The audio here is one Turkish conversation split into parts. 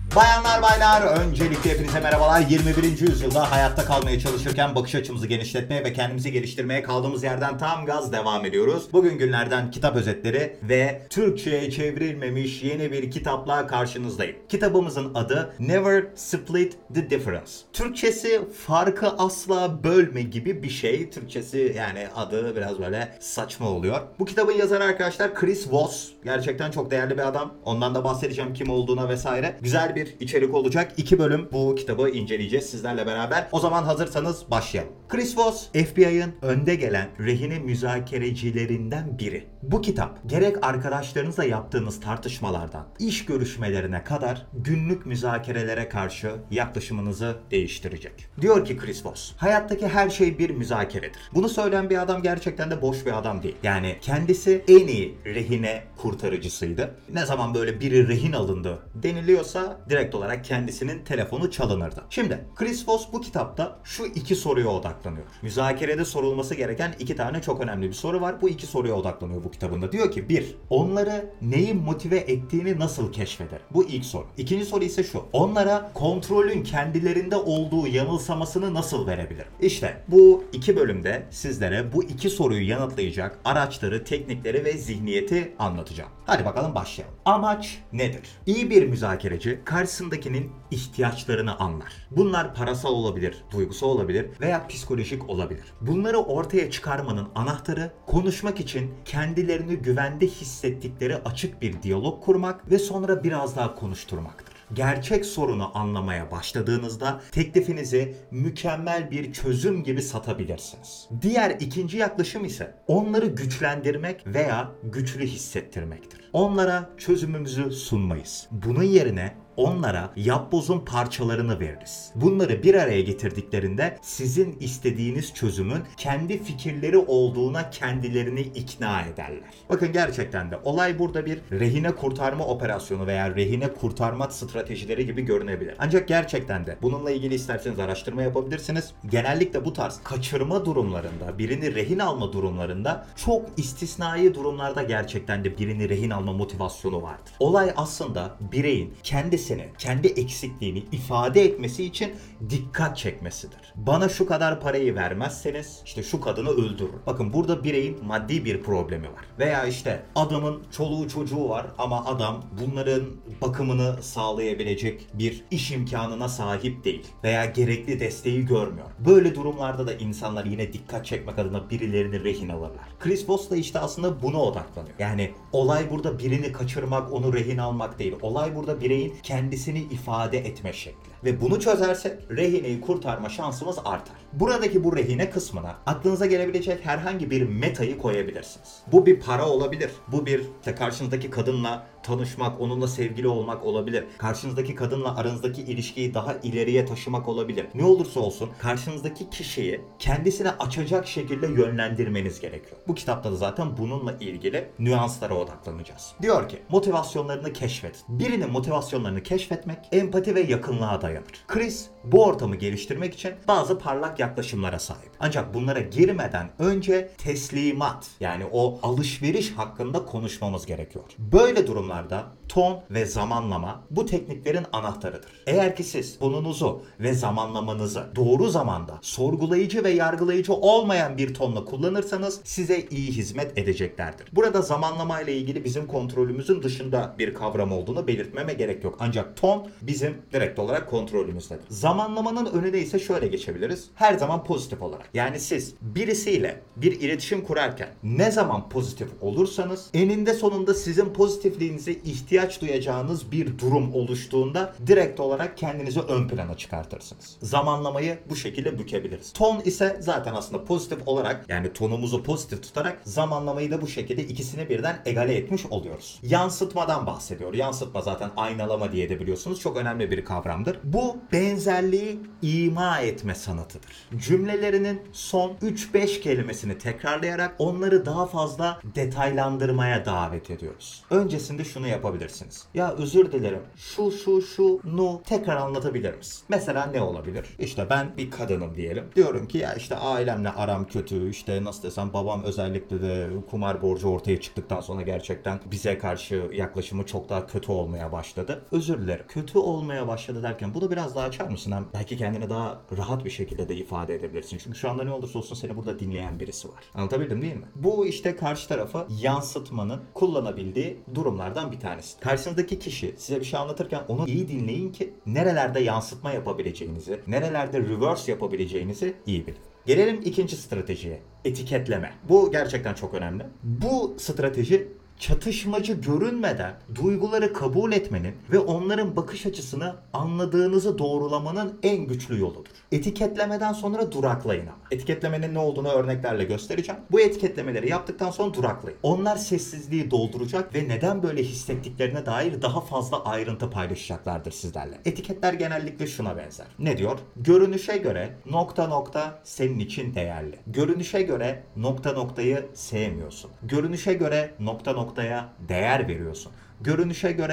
Bayanlar baylar, öncelikle hepinize merhabalar. 21. yüzyılda hayatta kalmaya çalışırken bakış açımızı genişletmeye ve kendimizi geliştirmeye kaldığımız yerden tam gaz devam ediyoruz. Bugün günlerden kitap özetleri ve Türkçe'ye çevrilmemiş yeni bir kitapla karşınızdayım. Kitabımızın adı Never Split the Difference. Türkçesi farkı asla bölme gibi bir şey. Türkçesi yani adı biraz böyle saçma oluyor. Bu kitabın yazarı arkadaşlar Chris Voss. Gerçekten çok değerli bir adam. Ondan da bahsedeceğim kim olduğuna vesaire. Güzel bir içerik olacak. 2 bölüm bu kitabı inceleyeceğiz sizlerle beraber. O zaman hazırsanız başlayalım. Chris Voss, FBI'ın önde gelen rehine müzakerecilerinden biri. Bu kitap gerek arkadaşlarınızla yaptığınız tartışmalardan iş görüşmelerine kadar günlük müzakerelere karşı yaklaşımınızı değiştirecek. Diyor ki Chris Voss, hayattaki her şey bir müzakeredir. Bunu söyleyen bir adam gerçekten de boş bir adam değil. Yani kendisi en iyi rehine kurtarıcısıydı. Ne zaman böyle biri rehin alındı deniliyorsa direkt olarak kendisinin telefonu çalınırdı. Şimdi Chris Voss bu kitapta şu iki soruya odaklanıyor. Müzakerede sorulması gereken 2 tane çok önemli bir soru var. Bu 2 soruya odaklanıyor bu kitabında. Diyor ki 1. Onları neyin motive ettiğini nasıl keşfeder? Bu ilk soru. İkinci soru ise şu. Onlara kontrolün kendilerinde olduğu yanılsamasını nasıl verebilir? İşte bu 2 bölümde sizlere bu 2 soruyu yanıtlayacak araçları, teknikleri ve zihniyeti anlatacağım. Hadi bakalım başlayalım. Amaç nedir? İyi bir müzakereci karşısındakinin ihtiyaçlarını anlar. Bunlar parasal olabilir, duygusal olabilir veya psikolojik olabilir. Bunları ortaya çıkarmanın anahtarı konuşmak için kendilerini güvende hissettikleri açık bir diyalog kurmak ve sonra biraz daha konuşturmaktır. Gerçek sorunu anlamaya başladığınızda teklifinizi mükemmel bir çözüm gibi satabilirsiniz. Diğer ikinci yaklaşım ise onları güçlendirmek veya güçlü hissettirmektir. Onlara çözümümüzü sunmayız. Bunun yerine onlara yapbozun parçalarını veririz. Bunları bir araya getirdiklerinde sizin istediğiniz çözümün kendi fikirleri olduğuna kendilerini ikna ederler. Bakın gerçekten de olay burada bir rehine kurtarma operasyonu veya rehine kurtarma stratejileri gibi görünebilir. Ancak gerçekten de bununla ilgili isterseniz araştırma yapabilirsiniz. Genellikle bu tarz kaçırma durumlarında, birini rehin alma durumlarında çok istisnai durumlarda gerçekten de birini rehin alma motivasyonu vardır. Olay aslında bireyin kendisini, kendi eksikliğini ifade etmesi için dikkat çekmesidir. Bana şu kadar parayı vermezseniz işte şu kadını öldürür. Bakın burada bireyin maddi bir problemi var. Veya işte adamın çoluğu çocuğu var ama adam bunların bakımını sağlayabilecek bir iş imkanına sahip değil. Veya gerekli desteği görmüyor. Böyle durumlarda da insanlar yine dikkat çekmek adına birilerini rehin alırlar. Chris Voss da işte aslında buna odaklanıyor. Yani olay burada birini kaçırmak, onu rehin almak değil. Olay burada bireyin kendisini ifade etme şekli. Ve bunu çözersek rehineyi kurtarma şansımız artar. Buradaki bu rehine kısmına aklınıza gelebilecek herhangi bir metayı koyabilirsiniz. Bu bir para olabilir. Bu bir işte karşınızdaki kadınla tanışmak, onunla sevgili olmak olabilir. Karşınızdaki kadınla aranızdaki ilişkiyi daha ileriye taşımak olabilir. Ne olursa olsun karşınızdaki kişiyi kendisine açacak şekilde yönlendirmeniz gerekiyor. Bu kitapta da zaten bununla ilgili nüanslara odaklanacağız. Diyor ki motivasyonlarını keşfet. Birinin motivasyonlarını keşfetmek empati ve yakınlığa dayanır. Chris bu ortamı geliştirmek için bazı parlak yaklaşımlara sahip. Ancak bunlara girmeden önce teslimat yani o alışveriş hakkında konuşmamız gerekiyor. Böyle durumlarda ton ve zamanlama bu tekniklerin anahtarıdır. Eğer ki siz tonunuzu ve zamanlamanızı doğru zamanda sorgulayıcı ve yargılayıcı olmayan bir tonla kullanırsanız size iyi hizmet edeceklerdir. Burada zamanlama ile ilgili bizim kontrolümüzün dışında bir kavram olduğunu belirtmeme gerek yok. Ancak ton bizim direkt olarak kontrolümüzdedir. Zamanlamanın önüne ise şöyle geçebiliriz. Her zaman pozitif olarak. Yani siz birisiyle bir iletişim kurarken ne zaman pozitif olursanız eninde sonunda sizin pozitifliğinize ihtiyaç duyacağınız bir durum oluştuğunda direkt olarak kendinizi ön plana çıkartırsınız. Zamanlamayı bu şekilde bükebiliriz. Ton ise zaten aslında pozitif olarak yani tonumuzu pozitif tutarak zamanlamayı da bu şekilde ikisini birden egale etmiş oluyoruz. Yansıtmadan bahsediyor. Yansıtma zaten aynalama diye de biliyorsunuz çok önemli bir kavramdır. Bu benzer özelliği ima etme sanatıdır. Cümlelerinin son 3-5 kelimesini tekrarlayarak onları daha fazla detaylandırmaya davet ediyoruz. Öncesinde şunu yapabilirsiniz. Ya özür dilerim. Şunu tekrar anlatabilir misin? Mesela ne olabilir? İşte ben bir kadınım diyelim. Diyorum ki ya işte ailemle aram kötü. İşte nasıl desem babam özellikle de kumar borcu ortaya çıktıktan sonra gerçekten bize karşı yaklaşımı çok daha kötü olmaya başladı. Özür dilerim. Kötü olmaya başladı derken bunu biraz daha açar mısın? Hem belki kendini daha rahat bir şekilde de ifade edebilirsin. Çünkü şu anda ne olursa olsun seni burada dinleyen birisi var. Anlatabildim değil mi? Bu işte karşı tarafı yansıtmanın kullanabildiği durumlardan bir tanesi. Karşınızdaki kişi size bir şey anlatırken onu iyi dinleyin ki nerelerde yansıtma yapabileceğinizi, nerelerde reverse yapabileceğinizi iyi bilin. Gelelim ikinci stratejiye. Etiketleme. Bu gerçekten çok önemli. Bu strateji çatışmacı görünmeden duyguları kabul etmenin ve onların bakış açısını anladığınızı doğrulamanın en güçlü yoludur. Etiketlemeden sonra duraklayın ama. Etiketlemenin ne olduğunu örneklerle göstereceğim. Bu etiketlemeleri yaptıktan sonra duraklayın. Onlar sessizliği dolduracak ve neden böyle hissettiklerine dair daha fazla ayrıntı paylaşacaklardır sizlerle. Etiketler genellikle şuna benzer. Ne diyor? Görünüşe göre ... senin için değerli. Görünüşe göre ... sevmiyorsun. Görünüşe göre ... değer veriyorsun. Görünüşe göre ...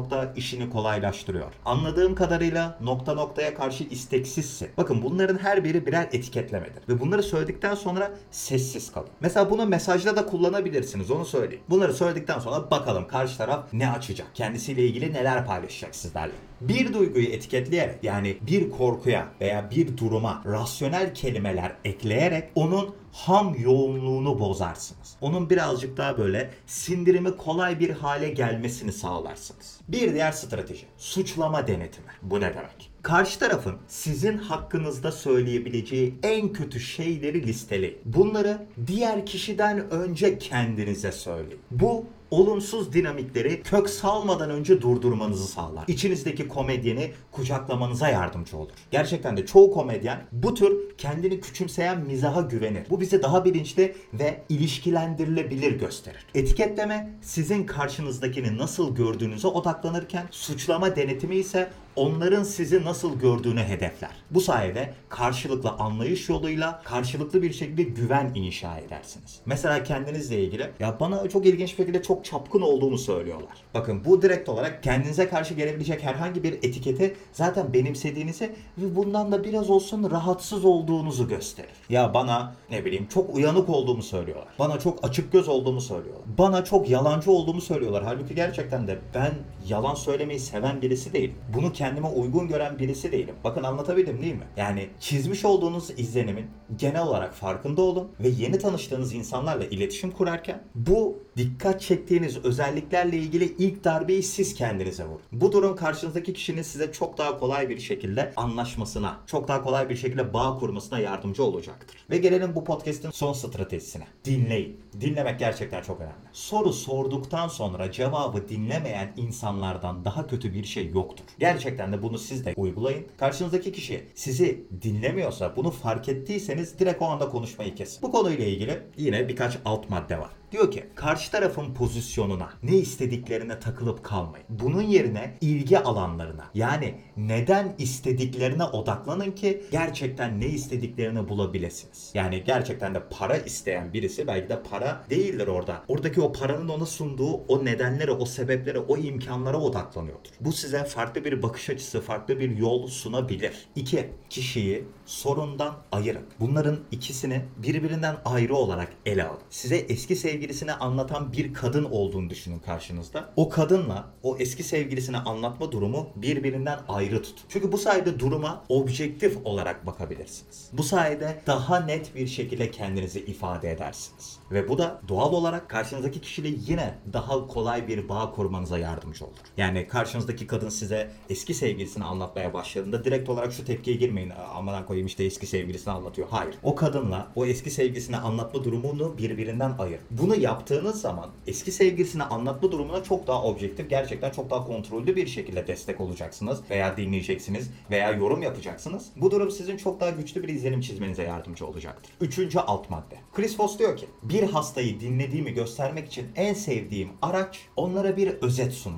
işini kolaylaştırıyor. Anladığım kadarıyla ... karşı isteksizsin. Bakın bunların her biri birer etiketlemedir. Ve bunları söyledikten sonra sessiz kalın. Mesela bunu mesajda da kullanabilirsiniz, onu söyleyeyim. Bunları söyledikten sonra bakalım karşı taraf ne açacak? Kendisiyle ilgili neler paylaşacak sizlerle? Bir duyguyu etiketleyerek, yani bir korkuya veya bir duruma rasyonel kelimeler ekleyerek onun ham yoğunluğunu bozarsınız. Onun birazcık daha böyle sindirimi kolay bir hale gelmesini sağlarsınız. Bir diğer strateji, suçlama denetimi. Bu ne demek? Karşı tarafın sizin hakkınızda söyleyebileceği en kötü şeyleri listeleyin. Bunları diğer kişiden önce kendinize söyleyin. Bu olumsuz dinamikleri kök salmadan önce durdurmanızı sağlar. İçinizdeki komedyeni kucaklamanıza yardımcı olur. Gerçekten de çoğu komedyen bu tür kendini küçümseyen mizaha güvenir. Bu bizi daha bilinçli ve ilişkilendirilebilir gösterir. Etiketleme sizin karşınızdakini nasıl gördüğünüze odaklanırken suçlama denetimi ise onların sizi nasıl gördüğünü hedefler. Bu sayede karşılıklı anlayış yoluyla karşılıklı bir şekilde güven inşa edersiniz. Mesela kendinizle ilgili ya bana çok ilginç bir şekilde çok çapkın olduğumu söylüyorlar. Bakın bu direkt olarak kendinize karşı gelebilecek herhangi bir etiketi zaten benimsediğinizi ve bundan da biraz olsun rahatsız olduğunuzu gösterir. Ya bana ne bileyim çok uyanık olduğumu söylüyorlar. Bana çok açık göz olduğumu söylüyorlar. Bana çok yalancı olduğumu söylüyorlar. Halbuki gerçekten de ben yalan söylemeyi seven birisi değilim. Bunu kendime uygun gören birisi değilim. Bakın anlatabildim değil mi? Yani çizmiş olduğunuz izlenimin genel olarak farkında olun ve yeni tanıştığınız insanlarla iletişim kurarken bu dikkat çektiğiniz özelliklerle ilgili ilk darbeyi siz kendinize vurun. Bu durum karşınızdaki kişinin size çok daha kolay bir şekilde anlaşmasına, çok daha kolay bir şekilde bağ kurmasına yardımcı olacaktır. Ve gelelim bu podcast'in son stratejisine. Dinleyin. Dinlemek gerçekten çok önemli. Soru sorduktan sonra cevabı dinlemeyen insanlardan daha kötü bir şey yoktur. Gerçekten de bunu siz de uygulayın. Karşınızdaki kişi sizi dinlemiyorsa, bunu fark ettiyseniz direkt o anda konuşmayı kesin. Bu konuyla ilgili yine birkaç alt madde var. Diyor ki karşı tarafın pozisyonuna, ne istediklerine takılıp kalmayın. Bunun yerine ilgi alanlarına, yani neden istediklerine odaklanın ki gerçekten ne istediklerini bulabilirsiniz. Yani gerçekten de para isteyen birisi belki de para değildir orada. Oradaki o paranın ona sunduğu o nedenlere, o sebeplere, o imkanlara odaklanıyordur. Bu size farklı bir bakış açısı, farklı bir yol sunabilir. 2. Kişiyi sorundan ayırın. Bunların ikisini birbirinden ayrı olarak ele alın. Size eski sevgilisini anlatan bir kadın olduğunu düşünün karşınızda. O kadınla o eski sevgilisine anlatma durumu birbirinden ayrı tutun. Çünkü bu sayede duruma objektif olarak bakabilirsiniz. Bu sayede daha net bir şekilde kendinizi ifade edersiniz. Ve bu da doğal olarak karşınızdaki kişiyle yine daha kolay bir bağ kurmanıza yardımcı olur. Yani karşınızdaki kadın size eski sevgilisini anlatmaya başladığında direkt olarak şu tepkiye girmeyin. Aman koyayım işte eski sevgilisini anlatıyor. Hayır. O kadınla o eski sevgilisini anlatma durumunu birbirinden ayır. Bunu yaptığınız zaman eski sevgilisini anlatma durumuna çok daha objektif, gerçekten çok daha kontrollü bir şekilde destek olacaksınız veya dinleyeceksiniz veya yorum yapacaksınız. Bu durum sizin çok daha güçlü bir izlenim çizmenize yardımcı olacaktır. 3. alt madde. Chris Voss diyor ki bir hastayı dinlediğimi göstermek için en sevdiğim araç onlara bir özet sunmaktır.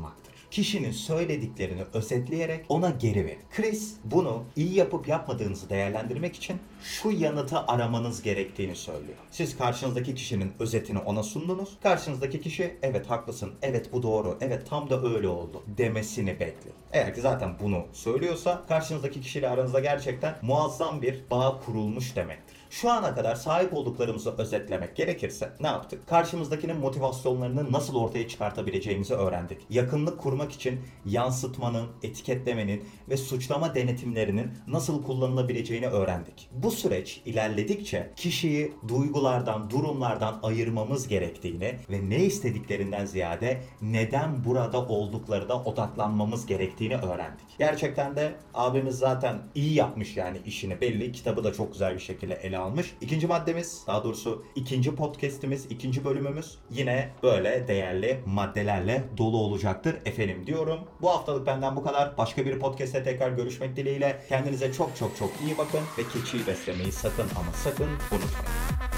kişinin söylediklerini özetleyerek ona geri verin. Chris bunu iyi yapıp yapmadığınızı değerlendirmek için şu yanıtı aramanız gerektiğini söylüyor. Siz karşınızdaki kişinin özetini ona sundunuz. Karşınızdaki kişi evet haklısın, evet bu doğru, evet tam da öyle oldu demesini bekleyin. Eğer ki zaten bunu söylüyorsa karşınızdaki kişiyle aranızda gerçekten muazzam bir bağ kurulmuş demektir. Şu ana kadar sahip olduklarımızı özetlemek gerekirse ne yaptık? Karşımızdakinin motivasyonlarını nasıl ortaya çıkartabileceğimizi öğrendik. Yakınlık kurmak için yansıtmanın, etiketlemenin ve suçlama denetimlerinin nasıl kullanılabileceğini öğrendik. Bu süreç ilerledikçe kişiyi duygulardan, durumlardan ayırmamız gerektiğini ve ne istediklerinden ziyade neden burada olduklarına odaklanmamız gerektiğini öğrendik. Gerçekten de abimiz zaten iyi yapmış yani işini belli. Kitabı da çok güzel bir şekilde ele almış. İkinci maddemiz, daha doğrusu ikinci podcast'imiz, ikinci bölümümüz yine böyle değerli maddelerle dolu olacaktır efendim diyorum. Bu haftalık benden bu kadar. Başka bir podcast'te tekrar görüşmek dileğiyle. Kendinize çok çok çok iyi bakın ve keçiyi beslemeyi sakın ama sakın unutmayın.